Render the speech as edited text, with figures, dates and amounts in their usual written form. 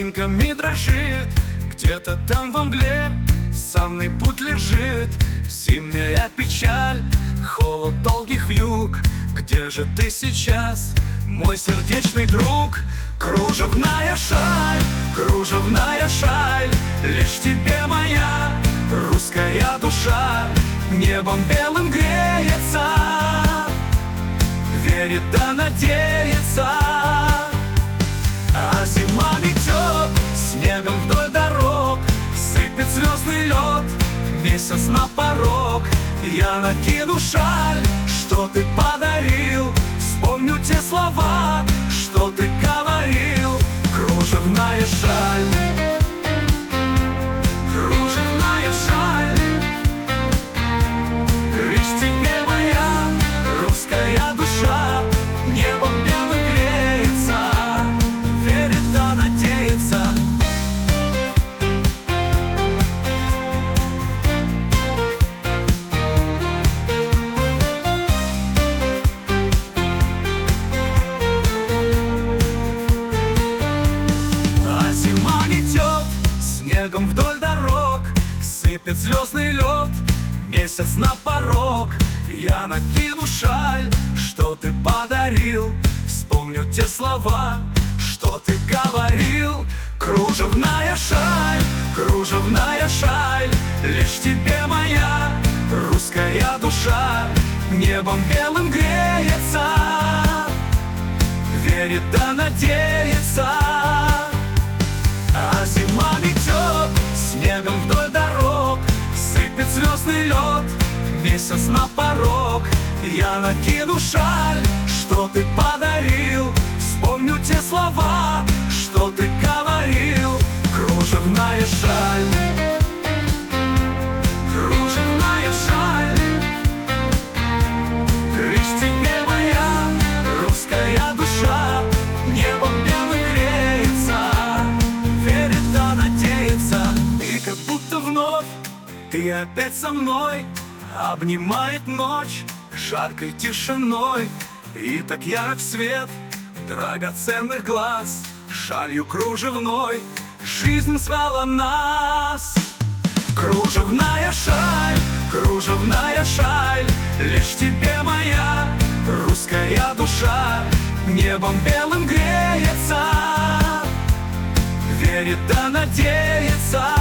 снежинками дрожит. Где-то там во мгле санный путь лежит. Зимняя печаль, холод долгих вьюг. Где же ты сейчас, мой сердечный друг? Кружевная шаль, лишь тебе моя русская душа небом белым греется, верит да надеется. А зима метет снегом вдоль дорог, сыпет звездный лед, месяц на порог. Я накину шаль, что ты подарил, вспомню те слова, что ты говорил. Кружевная шаль, кружевная шаль, лишь тебе моя русская душа небом белым греется, верит да надеется. Снегом вдоль дорог сыпет звездный лед, месяц на порог. Я накину шаль, что ты подарил, вспомню те слова, что ты говорил. Кружевная шаль, лишь тебе моя русская душа небом белым греется, верит да надеется. А зима метет снегом вдоль дорог, сыпет звездный лед, месяц на порог. Я накину шаль, что ты подарил, вспомню те слова, что ты говорил. Кружевная шаль, кружевная шаль, лишь тебе моя русская душа небом белым греется, верит да надеется. И как будто вновь ты опять со мной, обнимает ночь жаркой тишиной. И так ярок свет драгоценных глаз, шалью кружевной жизнь свела нас. Кружевная шаль, лишь тебе моя русская душа небом белым греется, верит да надеется.